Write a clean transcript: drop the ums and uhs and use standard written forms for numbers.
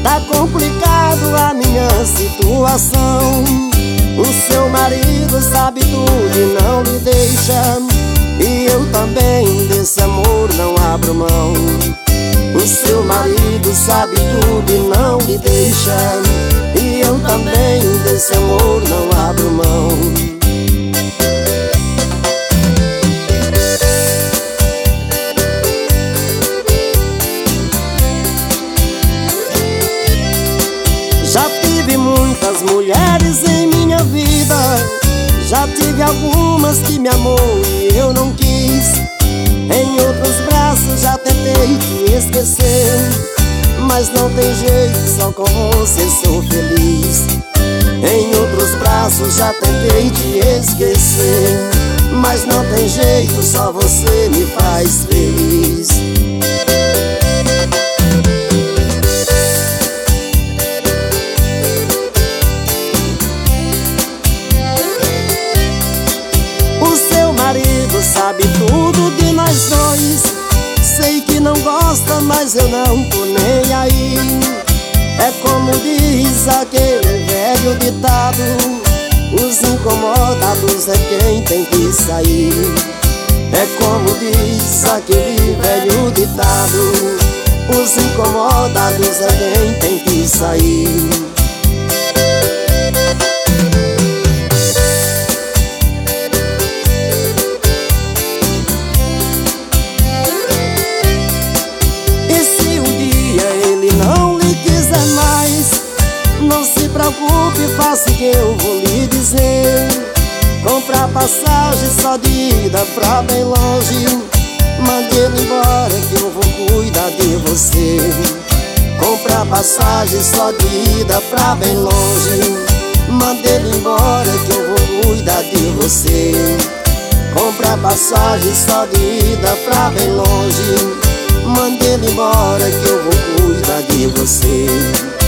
Tá complicado a minha situação. O seu marido sabe tudo e não lhe deixa, e eu também desse amor não abro mão. O seu marido sabe tudo e não lhe deixa, e eu também desse amor não abro mão. Já tive muitas mulheres em minha vida, já tive algumas que me amou e eu não quis. Em outros braços já tentei te esquecer, mas não tem jeito, só com você sou feliz. Em outros braços já tentei te esquecer, mas não tem jeito, só você me faz feliz. Sabe tudo de nós dois, sei que não gosta, mas eu não tô nem aí. É como diz aquele velho ditado, os incomodados é quem tem que sair. É como diz aquele velho ditado, os incomodados é quem tem que sair. Não se preocupe, faça o que eu vou lhe dizer. Comprar passagem só de ida pra bem longe, mande ele embora que eu vou cuidar de você. Comprar passagem só de ida pra bem longe, mande ele embora que eu vou cuidar de você. Comprar passagem só de ida pra bem longe, mande ele embora que eu vou cuidar de você.